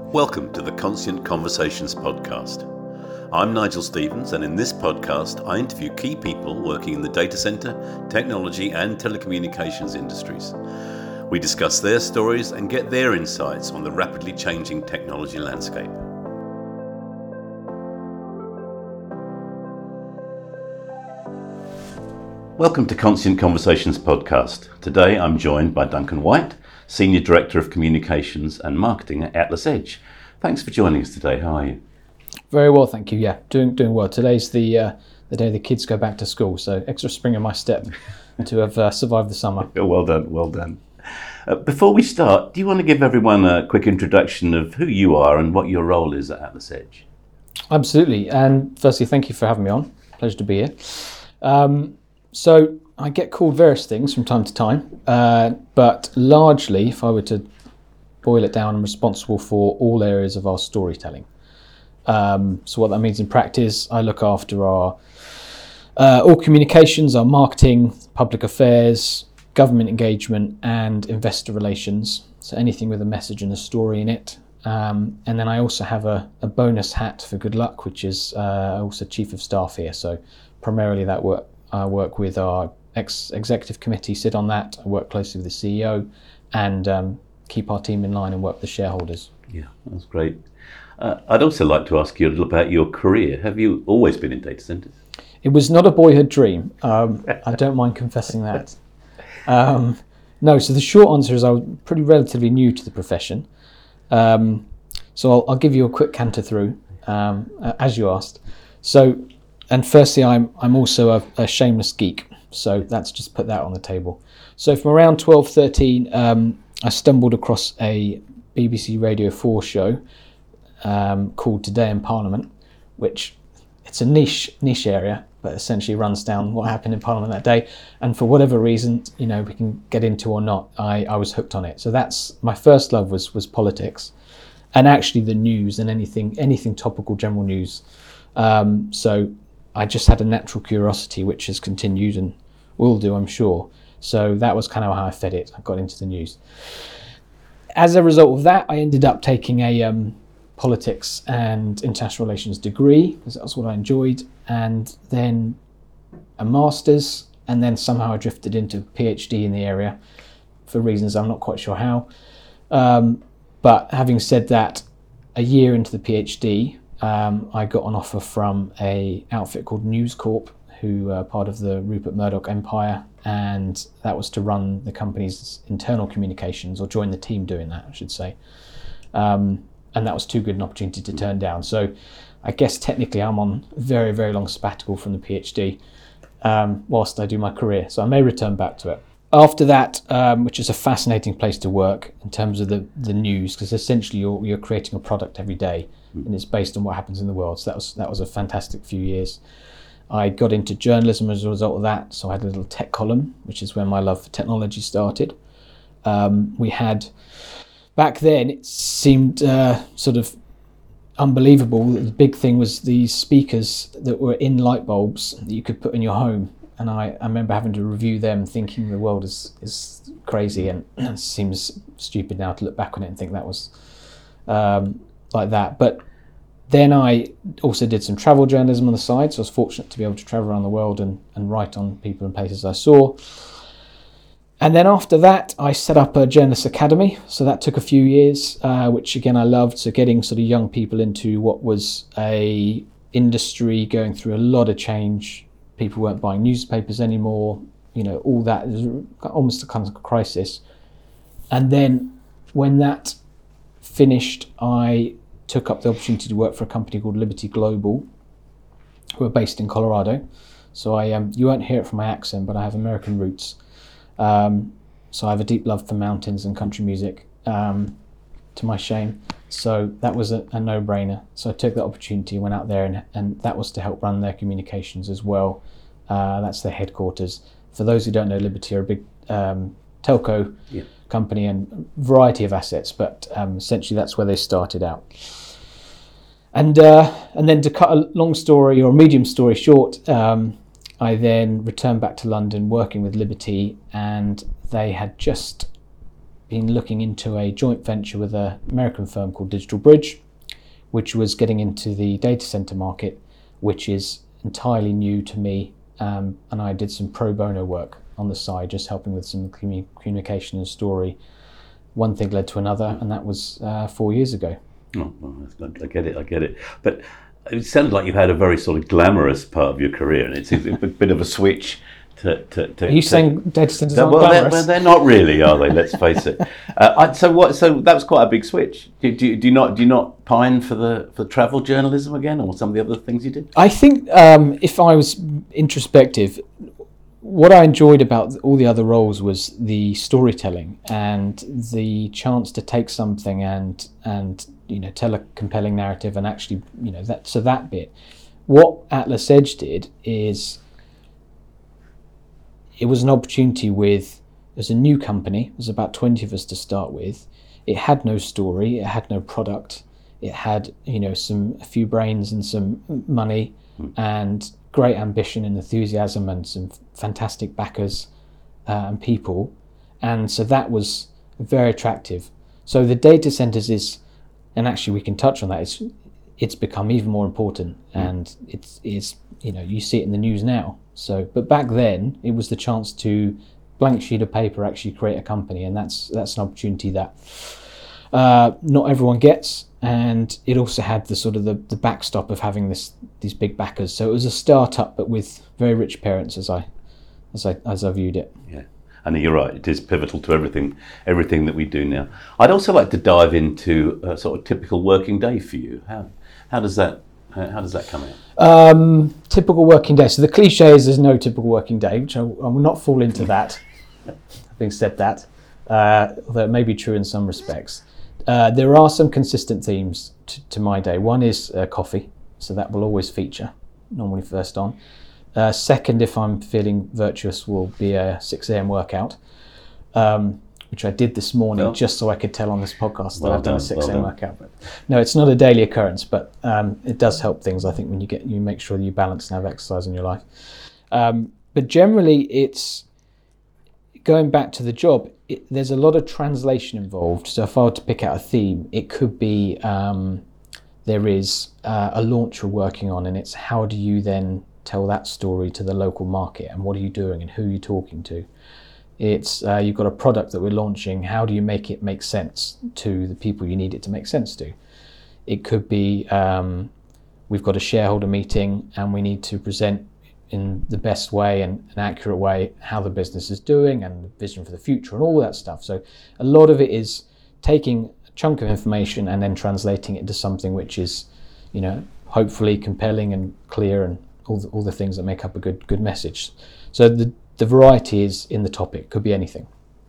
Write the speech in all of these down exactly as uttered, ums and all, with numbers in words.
Welcome to the Conscient Conversations podcast. I'm Nigel Stevens, and in this podcast I interview key people working in the data center, technology and telecommunications industries. We discuss their stories and get their insights on the rapidly changing technology landscape. Welcome to Conscient Conversations podcast. Today I'm joined by Duncan White, Senior Director of Communications and Marketing at Atlas Edge. Thanks for joining us today. How are you? Very well, thank you. Yeah, doing doing well. Today's the uh, the day the kids go back to school, so extra spring in my step to have uh, survived the summer. Well done, well done. Uh, before we start, do you want to give everyone a quick introduction of who you are and what your role is at Atlas Edge? Absolutely. And firstly, thank you for having me on. Pleasure to be here. Um, so I get called various things from time to time, uh, but largely, if I were to boil it down, I'm responsible for all areas of our storytelling. Um, so what that means in practice, I look after our uh, all communications, our marketing, public affairs, government engagement and investor relations. So anything with a message and a story in it. Um, and then I also have a, a bonus hat for good luck, which is uh, also Chief of Staff here. So primarily that work, I work with our ex- executive committee, sit on that. I work closely with the C E O and um, keep our team in line and work with the shareholders. Yeah, that's great. Uh, I'd also like to ask you a little about your career. Have you always been in data centers? It was not a boyhood dream. Um, I don't mind confessing that. Um, no, so the short answer is I was pretty relatively new to the profession. Um, so I'll, I'll give you a quick canter through, um, as you asked. So, and firstly, I'm I'm also a, a shameless geek. So that's just put that on the table. So from around twelve, thirteen, um, I stumbled across a B B C Radio four show um, called Today in Parliament, which it's a niche niche area, but essentially runs down what happened in Parliament that day. And for whatever reason, you know, we can get into or not, I, I was hooked on it. So that's my first love was was politics, and actually the news and anything anything topical, general news. Um, so I just had a natural curiosity, which has continued and will do, I'm sure. So that was kind of how I fed it. I got into the news. As a result of that, I ended up taking a um, politics and international relations degree, because that was what I enjoyed, and then a master's, and then somehow I drifted into a PhD in the area for reasons I'm not quite sure how. Um, but having said that, a year into the PhD, um, I got an offer from a outfit called News Corp, who are part of the Rupert Murdoch empire, and that was to run the company's internal communications, or join the team doing that, I should say. Um, and that was too good an opportunity to turn down. So I guess technically I'm on a very, very long sabbatical from the PhD um, whilst I do my career. So I may return back to it. After that, um, which is a fascinating place to work in terms of the, the news, because essentially you're, you're creating a product every day and it's based on what happens in the world. So that was that was a fantastic few years. I got into journalism as a result of that. So I had a little tech column, which is where my love for technology started. Um, we had, back then it seemed uh, sort of unbelievable. The big thing was these speakers that were in light bulbs that you could put in your home. And I, I remember having to review them, thinking the world is, is crazy, and it seems stupid now to look back on it and think that was um, like that. But then I also did some travel journalism on the side, so I was fortunate to be able to travel around the world and, and write on people and places I saw. And then after that, I set up a journalist academy. So that took a few years, uh, which again I loved. So getting sort of young people into what was a industry going through a lot of change. People weren't buying newspapers anymore. You know, all that is almost a kind of crisis. And then when that finished, I took up the opportunity to work for a company called Liberty Global, who are based in Colorado. So I um, you won't hear it from my accent, but I have American roots. Um, so I have a deep love for mountains and country music, um, to my shame. So that was a, a no-brainer. So I took that opportunity, went out there, and, and that was to help run their communications as well. Uh, that's their headquarters. For those who don't know, Liberty are a big um, telco yeah. company and a variety of assets, but um, essentially that's where they started out. And uh, and then to cut a long story or a medium story short, um, I then returned back to London working with Liberty, and they had just been looking into a joint venture with an American firm called Digital Bridge, which was getting into the data center market, which is entirely new to me. Um, and I did some pro bono work on the side, just helping with some commu- communication and story. One thing led to another, and that was uh, four years ago. Oh, well, I get it, I get it. But it sounded like you've had a very sort of glamorous part of your career, and it's a bit of a switch to... to, to Are you to, saying data centers aren't well, glamorous? They're, well, they're not really, are they? Let's face it. Uh, I, so what? So that was quite a big switch. Do, do, do you not do you not pine for the for travel journalism again, or some of the other things you did? I think um, if I was introspective, what I enjoyed about all the other roles was the storytelling and the chance to take something and and you know tell a compelling narrative and actually you know that so that bit. What Atlas Edge did is it was an opportunity with it was a new company. It was about twenty of us to start with. It had no story. It had no product. It had you know some a few brains and some money mm. and great ambition and enthusiasm and some fantastic backers uh, and people, and so that was very attractive. So the data centers is, and actually we can touch on that. It's it's become even more important, and it's is you know you see it in the news now. So, but back then it was the chance to blank sheet of paper actually create a company, and that's that's an opportunity that uh, not everyone gets. And it also had the sort of the, the backstop of having this these big backers. So it was a startup, but with very rich parents, as I as I as I viewed it. Yeah, and you're right. It is pivotal to everything everything that we do now. I'd also like to dive into a sort of typical working day for you. How how does that how does that come out? Um, typical working day. So the cliche is there's no typical working day, which I, I will not fall into that. Having said that, uh, although it may be true in some respects. Uh, there are some consistent themes to, to my day. One is uh, coffee, so that will always feature, normally first on. Uh, second, if I'm feeling virtuous, will be a six a.m. workout, um, which I did this morning well, just so I could tell on this podcast that well I've done, done a six a.m. well workout. But no, it's not a daily occurrence, but um, it does help things, I think, when you get you make sure that you balance and have exercise in your life. Um, but generally, it's going back to the job. It, there's a lot of translation involved. So if I were to pick out a theme, it could be um, there is uh, a launch we're working on, and it's how do you then tell that story to the local market, and what are you doing, and who are you talking to? It's uh, you've got a product that we're launching. How do you make it make sense to the people you need it to make sense to? It could be um, we've got a shareholder meeting, and we need to present in the best way and an accurate way how the business is doing and the vision for the future and all that stuff. So a lot of it is taking a chunk of information and then translating it into something which is, you know, hopefully compelling and clear and all the, all the things that make up a good good message. So the the variety is in the topic. It could be anything.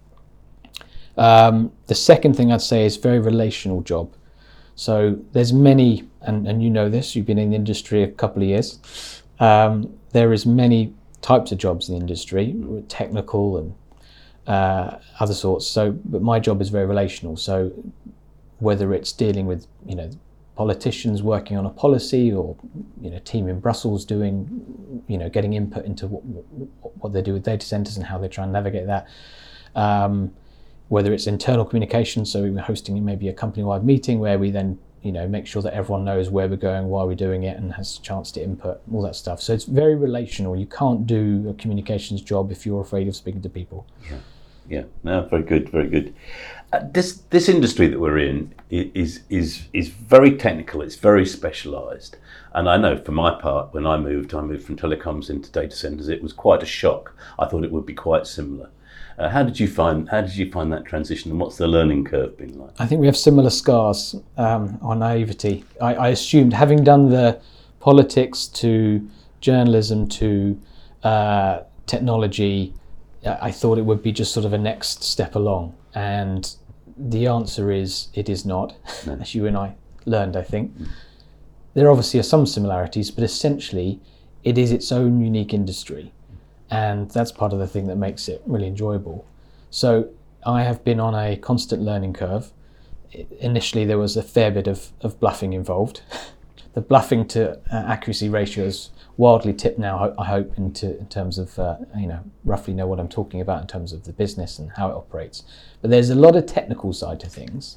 Um, the second thing I'd say is very relational job. So there's many, and, and you know this, you've been in the industry a couple of years. Um, there is many types of jobs in the industry, technical and uh, other sorts. So, but my job is very relational. So, whether it's dealing with you know politicians working on a policy, or you know team in Brussels doing you know getting input into what, what they do with data centers and how they try and navigate that. Um, whether it's internal communication, so we're hosting maybe a company-wide meeting where we then you know, make sure that everyone knows where we're going, why we're doing it, and has a chance to input, all that stuff. So it's very relational. You can't do a communications job if you're afraid of speaking to people. Yeah, yeah. No, very good, very good. Uh, this this industry that we're in is is is very technical. It's very specialised. And I know, for my part, when I moved, I moved from telecoms into data centres. It was quite a shock. I thought it would be quite similar. Uh, how did you find how did you find that transition, and what's the learning curve been like? I think we have similar scars um, on naivety. I, I assumed, having done the politics to journalism to uh, technology, I thought it would be just sort of a next step along. And the answer is it is not, no. As you and I learned, I think. Mm. There obviously are some similarities, but essentially it is its own unique industry. And that's part of the thing that makes it really enjoyable. So I have been on a constant learning curve. Initially, there was a fair bit of, of bluffing involved. The bluffing to uh, accuracy ratio is wildly tipped now, I hope, into in terms of uh, you know roughly know what I'm talking about in terms of the business and how it operates. But there's a lot of technical side to things,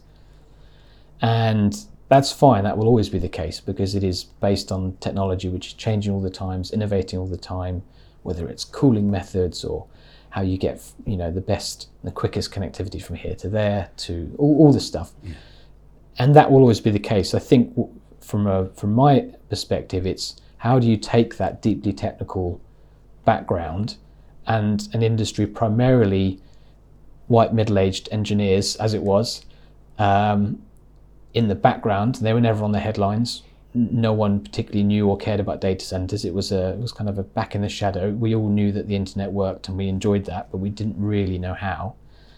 and that's fine. That will always be the case because it is based on technology which is changing all the time, it's innovating all the time, whether it's cooling methods or how you get you know the best, the quickest connectivity from here to there to all, all this stuff. Yeah. And that will always be the case. I think from a from my perspective, it's how do you take that deeply technical background and an industry primarily white middle-aged engineers, as it was, um, in the background. They were never on the headlines. No one particularly knew or cared about data centers. It was a it was kind of a back in the shadow. We all knew that the internet worked and we enjoyed that, but we didn't really know how.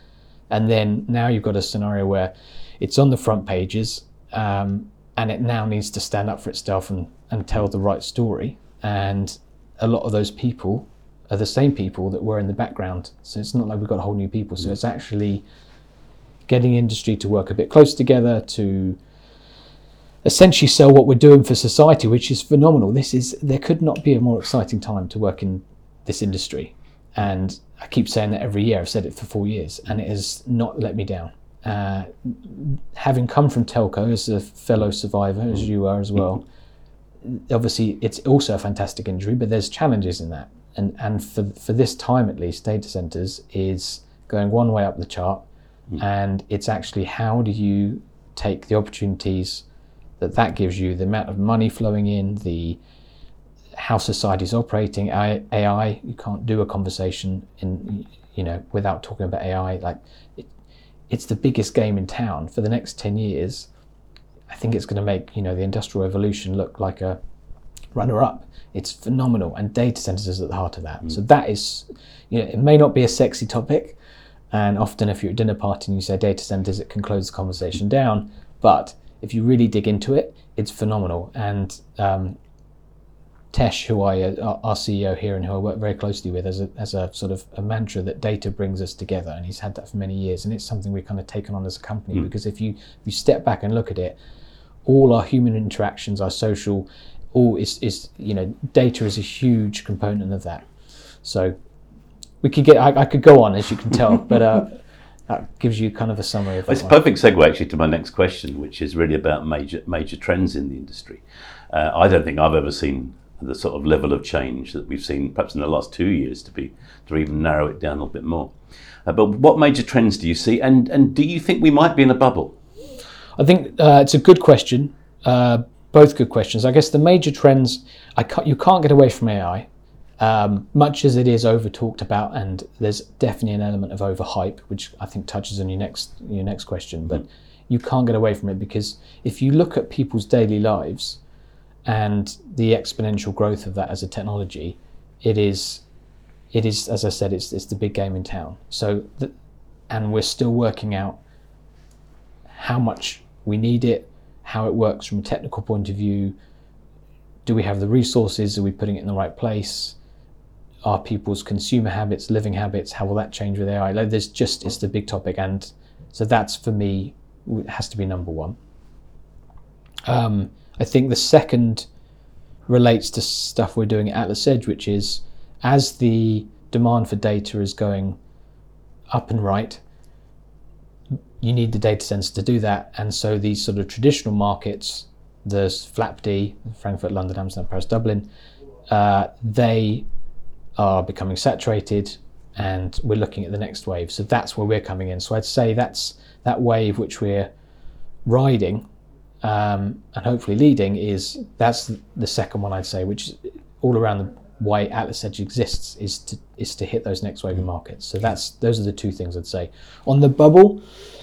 And then now you've got a scenario where it's on the front pages, um, and it now needs to stand up for itself and, and tell the right story. And a lot of those people are the same people that were in the background. So it's not like we've got a whole new people. So it's actually getting industry to work a bit close together to essentially sell what we're doing for society, which is phenomenal. This is there could not be a more exciting time to work in this industry. And I keep saying that every year. I've said it for four years, and it has not let me down. Uh, having come from telco as a fellow survivor, as you are as well, obviously it's also a fantastic industry, but there's challenges in that. And and for for this time at least, data centers is going one way up the chart, mm. and it's actually how do you take the opportunities that that gives you, the amount of money flowing in, the how society's operating, A I. You can't do a conversation in you know without talking about A I. Like it, it's the biggest game in town for the next ten years. I think it's going to make you know the industrial revolution look like a runner-up. It's phenomenal, and data centers is at the heart of that. Mm. So that is, you know, it may not be a sexy topic, and often if you're at a dinner party and you say data centers, it can close the conversation down. But if you really dig into it, it's phenomenal. And um, Tesh, who I, uh, our C E O here, and who I work very closely with, as a, as a sort of a mantra that data brings us together, and he's had that for many years, and it's something we've kind of taken on as a company. Mm. Because if you if you step back and look at it, all our human interactions, our social, all is is you know data is a huge component of that. So we could get I, I could go on, as you can tell, but uh, that gives you kind of a summary of. Well, it's a perfect segue actually to my next question, which is really about major major trends in the industry. Uh, I don't think I've ever seen the sort of level of change that we've seen perhaps in the last two years to be to even narrow it down a little bit more. Uh, but what major trends do you see, and and do you think we might be in a bubble? I think uh, it's a good question. Uh, both good questions. I guess the major trends, I can't, you can't get away from A I, um, much as it is over talked about, and there's definitely an element of overhype, which I think touches on your next your next question. But you can't get away from it, because if you look at people's daily lives and the exponential growth of that as a technology, it is, it is as I said, it's it's the big game in town. So, the, and we're still working out how much we need it, how it works from a technical point of view. Do we have the resources? Are we putting it in the right place? Are people's consumer habits, living habits, how will that change with A I? Like, there's just, it's the big topic. And so that's, for me, has to be number one. Um, I think the second relates to stuff we're doing at Atlas Edge, which is as the demand for data is going up and right, you need the data centers to do that. And so these sort of traditional markets, there's FLAP-D, Frankfurt, London, Amsterdam, Paris, Dublin, uh, they are becoming saturated, and we're looking at the next wave. So that's where we're coming in. So I'd say that's that wave which we're riding, um, and hopefully leading, is that's the second one I'd say, which is all around the why Atlas Edge exists, is to is to hit those next wave of markets. So that's those are the two things I'd say. On the bubble,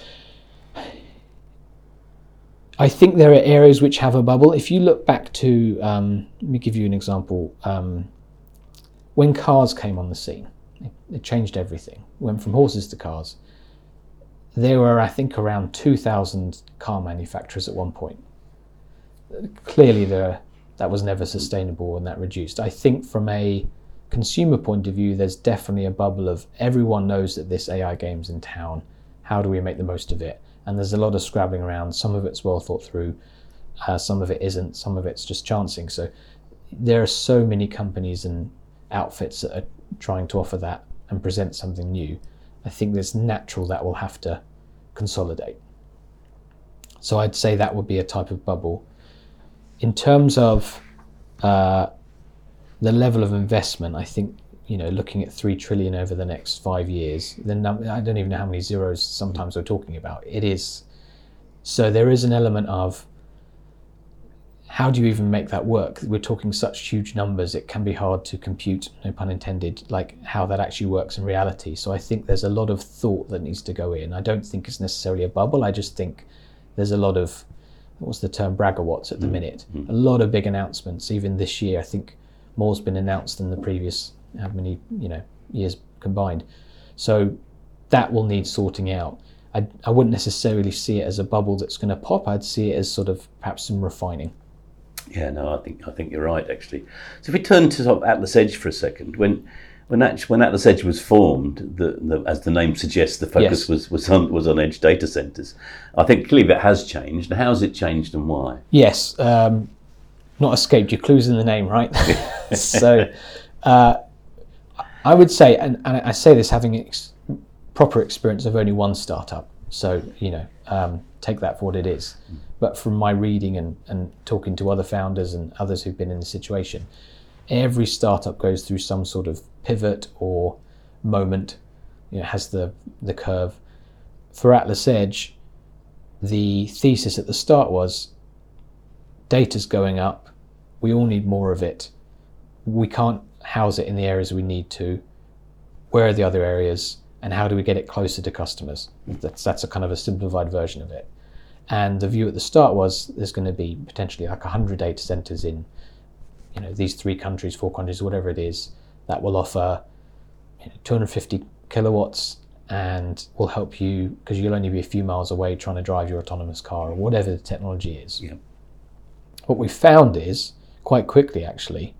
I think there are areas which have a bubble. If you look back to, um, let me give you an example. Um, when cars came on the scene, it, it changed everything. Went from horses to cars. There were, I think, around two thousand car manufacturers at one point. Clearly, there that was never sustainable, and that reduced. I think from a consumer point of view, there's definitely a bubble of everyone knows that this A I game's in town. How do we make the most of it? And there's a lot of scrabbling around. Some of it's well thought through, uh, some of it isn't, some of it's just chancing. So there are so many companies and outfits that are trying to offer that and present something new. I think there's natural that will have to consolidate. So I'd say that would be a type of bubble. In terms of uh, the level of investment, I think, you know, looking at three trillion over the next five years, then I don't even know how many zeros sometimes we're talking about. It is, so there is an element of how do you even make that work? We're talking such huge numbers, it can be hard to compute, no pun intended, like how that actually works in reality. So I think there's a lot of thought that needs to go in. I don't think it's necessarily a bubble. I just think there's a lot of, what's the term, braggawatts at the minute. Mm-hmm. A lot of big announcements, even this year. I think more's been announced than the previous, how many, you know, years combined. So that will need sorting out. I, I wouldn't necessarily see it as a bubble that's going to pop. I'd see it as sort of perhaps some refining. Yeah, no, I think I think you're right, actually. So if we turn to sort of Atlas Edge for a second, when when actually, when Atlas Edge was formed, the, the, as the name suggests, the focus yes. was was on was on edge data centers. I think clearly that has changed. How has it changed and why? Yes, um, not escaped. Your clues in the name, right? So uh, I would say, and, and I say this having ex- proper experience of only one startup. So you know, um, take that for what it is. Mm. But from my reading and, and talking to other founders and others who've been in the situation, every startup goes through some sort of pivot or moment, you know, has the, the curve. For Atlas Edge, the thesis at the start was data's going up, we all need more of it. We can't house it in the areas we need to. Where are the other areas and how do we get it closer to customers? That's, that's a kind of a simplified version of it. And the view at the start was there's going to be potentially like one hundred data centers in, you know, these three countries, four countries, whatever it is, that will offer, you know, two hundred fifty kilowatts and will help you because you'll only be a few miles away trying to drive your autonomous car or whatever the technology is. Yeah. What we found is, quite quickly actually,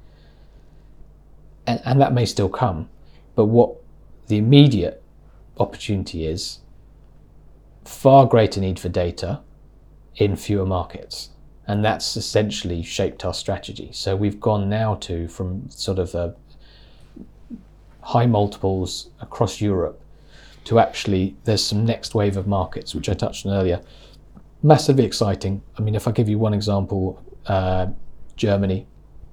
and, and that may still come, but what the immediate opportunity is, far greater need for data in fewer markets, and that's essentially shaped our strategy. So we've gone now to from sort of a high multiples across Europe to actually there's some next wave of markets which I touched on earlier, massively exciting. I mean, if I give you one example, uh, Germany,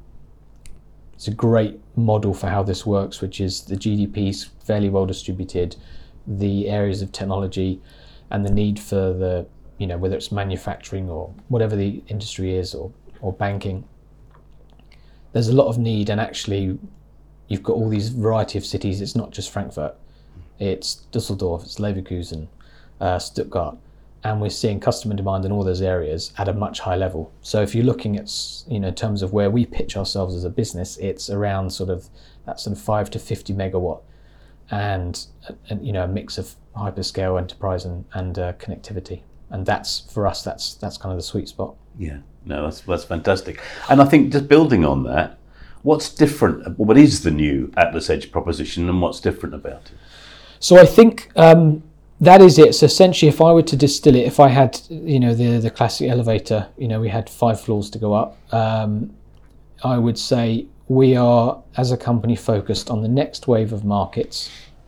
it's a great model for how this works, which is the G D P is fairly well distributed, the areas of technology and the need for the, you know, whether it's manufacturing or whatever the industry is, or, or banking, there's a lot of need. And actually you've got all these variety of cities. It's not just Frankfurt, it's Dusseldorf, it's Leverkusen, uh, Stuttgart, and we're seeing customer demand in all those areas at a much higher level. So if you're looking at, you know, in terms of where we pitch ourselves as a business, it's around sort of that sort of five to fifty megawatt and, and you know, a mix of hyperscale, enterprise and, and uh, connectivity. And that's, for us, that's that's kind of the sweet spot. Yeah, no, that's that's fantastic. And I think just building on that, what's different, what is the new Atlas Edge proposition and what's different about it? So I think um, that is it. So essentially, if I were to distill it, if I had, you know, the, the classic elevator, you know, we had five floors to go up, um, I would say we are, as a company, focused on the next wave of markets,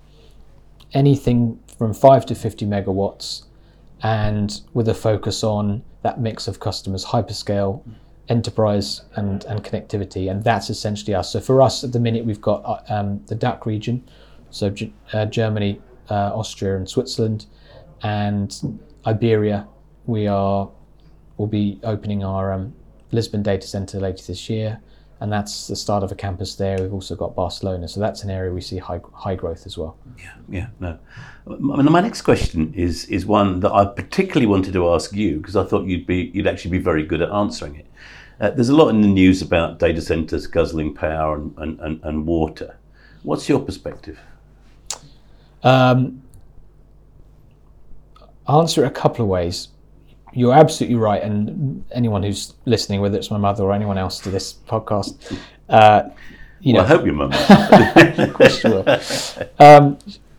anything from five to fifty megawatts, and with a focus on that mix of customers, hyperscale, enterprise and, and connectivity. And that's essentially us. So for us at the minute, we've got um, the D A C region, so uh, Germany, uh, Austria and Switzerland, and Iberia. We are, we'll be opening our um, Lisbon data center later this year, and that's the start of a campus there. We've also got Barcelona, so that's an area we see high high growth as well. Yeah, yeah, no. My next question is is one that I particularly wanted to ask you because I thought you'd be you'd actually be very good at answering it. Uh, there's a lot in the news about data centers guzzling power and, and, and, and water. What's your perspective? Um, I'll answer it a couple of ways. You're absolutely right, and anyone who's listening, whether it's my mother or anyone else to this podcast, uh, you well, know, I hope your mum. Of course she will. Um,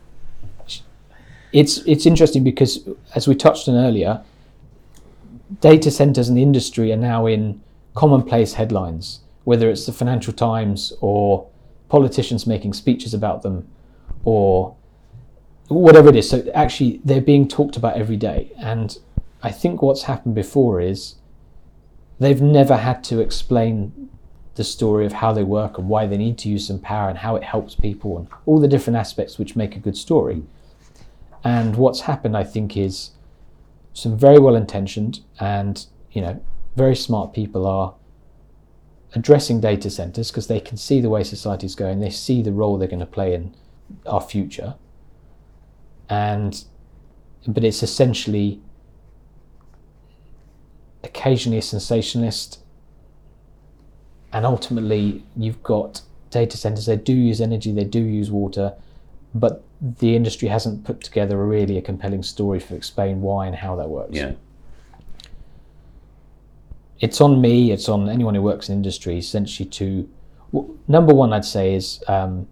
it's it's interesting because, as we touched on earlier, data centers and the industry are now in commonplace headlines. whether it's the Financial Times or politicians making speeches about them or whatever it is. So actually they're being talked about every day. And I think what's happened before is they've never had to explain the story of how they work and why they need to use some power and how it helps people and all the different aspects which make a good story. And what's happened, I think, is some very well-intentioned and, you know, very smart people are addressing data centers because they can see the way society's going, they see the role they're going to play in our future. And but it's essentially occasionally a sensationalist, and ultimately you've got data centers, they do use energy, they do use water, but the industry hasn't put together really a compelling story to explain why and how that works. Yeah. It's on me, it's on anyone who works in industry essentially to, well, number one I'd say is um,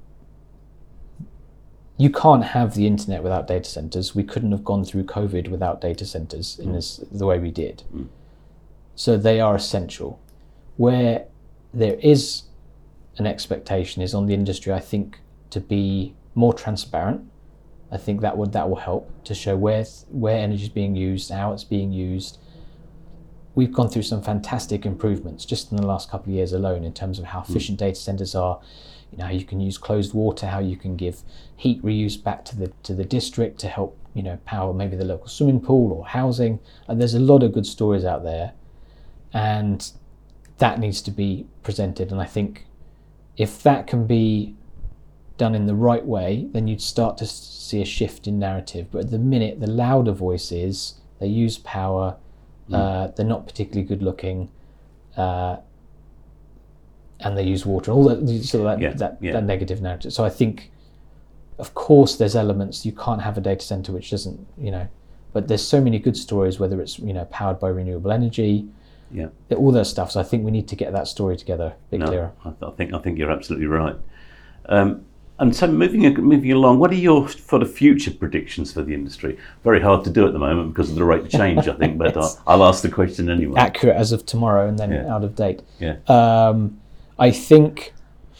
you can't have the internet without data centers. We couldn't have gone through COVID without data centers in this, the way we did. Mm. So they are essential. Where there is an expectation is on the industry, I think, to be more transparent. I think that would that will help to show where where energy is being used, how it's being used. We've gone through some fantastic improvements just in the last couple of years alone in terms of how efficient mm. data centers are. You know, how you can use closed water, how you can give heat reuse back to the to the district to help, you know, power maybe the local swimming pool or housing. And there's a lot of good stories out there, and that needs to be presented. And I think if that can be done in the right way, then you'd start to see a shift in narrative. But at the minute, the louder voice is they use power, mm. uh, they're not particularly good looking, uh, and they use water, all that sort of that, yeah, that, yeah. that negative narrative. So I think, of course, there's elements, you can't have a data center which doesn't, you know, but there's so many good stories, whether it's, you know, powered by renewable energy, yeah, all those stuff. So I think we need to get that story together a bit no, clearer. I, I think I think you're absolutely right. Um, and so moving moving along, what are your sort of future predictions for the industry? Very hard to do at the moment because of the rate of change, I think, but I'll, I'll ask the question anyway. Accurate as of tomorrow and then yeah. out of date. Yeah. Um, I think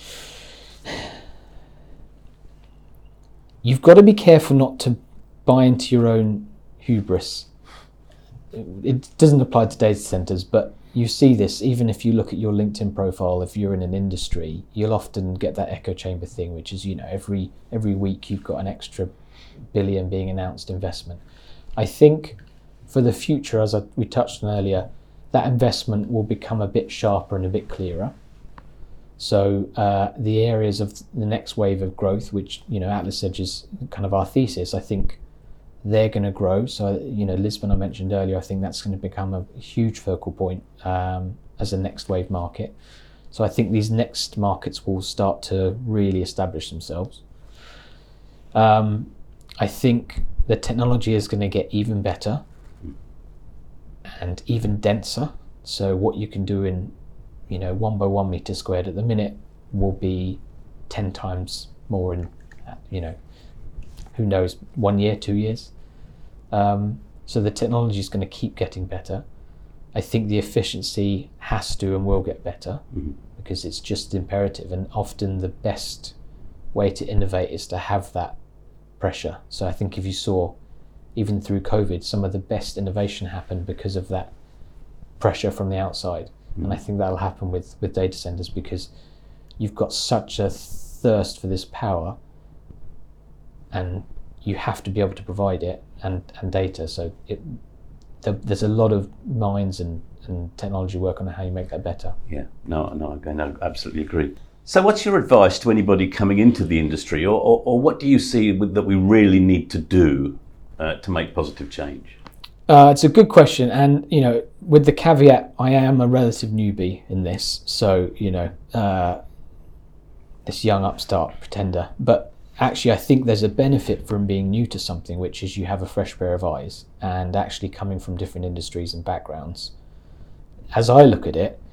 you've got to be careful not to buy into your own hubris. It doesn't apply to data centers, but you see this even if you look at your LinkedIn profile. If you're in an industry, you'll often get that echo chamber thing, which is, you know, every every week you've got an extra billion being announced investment. I think for the future, as I, we touched on earlier, that investment will become a bit sharper and a bit clearer. So uh, the areas of the next wave of growth, which, you know, Atlas Edge is kind of our thesis, I think they're going to grow. So, you know, Lisbon I mentioned earlier, I think that's going to become a huge focal point um, as a next wave market. So I think these next markets will start to really establish themselves. Um, I think the technology is going to get even better and even denser. So what you can do in, you know, one by one meter squared at the minute will be ten times more in, you know, who knows, one year, two years. Um, so the technology is going to keep getting better. I think the efficiency has to and will get better mm-hmm. because it's just imperative. And often the best way to innovate is to have that pressure. So I think if you saw, even through COVID, some of the best innovation happened because of that pressure from the outside. Mm-hmm. And I think that'll happen with, with data centers because you've got such a thirst for this power, and you have to be able to provide it and, and data. So it, the, there's a lot of minds and, and technology work on how you make that better. Yeah, no, no, I no, absolutely agree. So what's your advice to anybody coming into the industry, or, or, or what do you see with, that we really need to do uh, to make positive change? Uh, it's a good question. And, you know, with the caveat, I am a relative newbie in this. So, you know, uh, this young upstart pretender. But actually, I think there's a benefit from being new to something, which is you have a fresh pair of eyes and actually coming from different industries and backgrounds. As I look at it,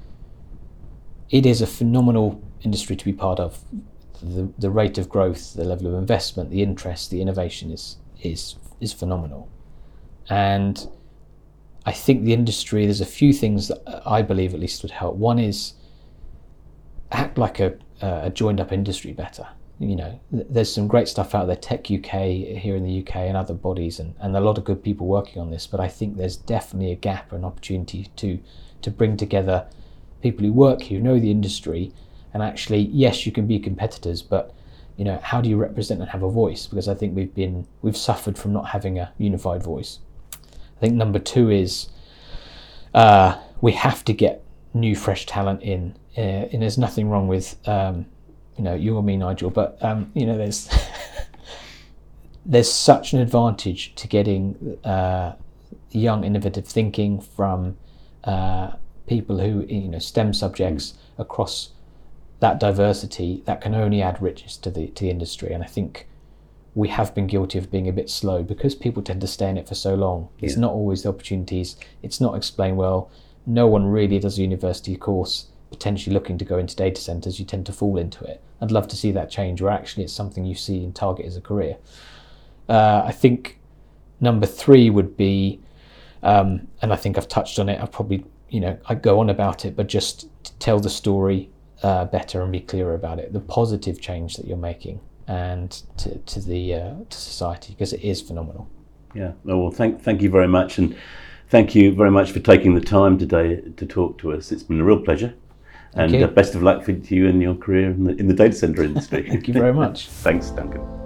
it is a phenomenal industry to be part of. The, the rate of growth, the level of investment, the interest, the innovation is is is phenomenal. And I think the industry, there's a few things that I believe at least would help. One is act like a, a joined up industry better. You know, there's some great stuff out there, Tech U K here in the U K and other bodies, and, and a lot of good people working on this, but I think there's definitely a gap or an opportunity to to bring together people who work here, who know the industry, and actually, yes, you can be competitors, but you know, how do you represent and have a voice? Because I think we've been we've suffered from not having a unified voice. I think number two is uh, we have to get new, fresh talent in, uh, and there's nothing wrong with um, you know, you or me, Nigel, but um, you know, there's there's such an advantage to getting uh, young, innovative thinking from uh, people who, you know, STEM subjects across that diversity that can only add richness to the to the industry. And I think we have been guilty of being a bit slow because people tend to stay in it for so long. It's yeah. not always the opportunities. It's not explained well. No one really does a university course potentially looking to go into data centers. You tend to fall into it. I'd love to see that change, where actually it's something you see and target as a career. Uh, I think number three would be, um, and I think I've touched on it, I probably, you know, I go on about it, but just tell the story uh, better and be clearer about it, the positive change that you're making and to, to the uh, to society, because it is phenomenal. Yeah, oh, well, thank thank you very much, and thank you very much for taking the time today to talk to us. It's been a real pleasure. And uh, best of luck for you and your career in the, in the data center industry. Thank you very much. Thanks, Duncan.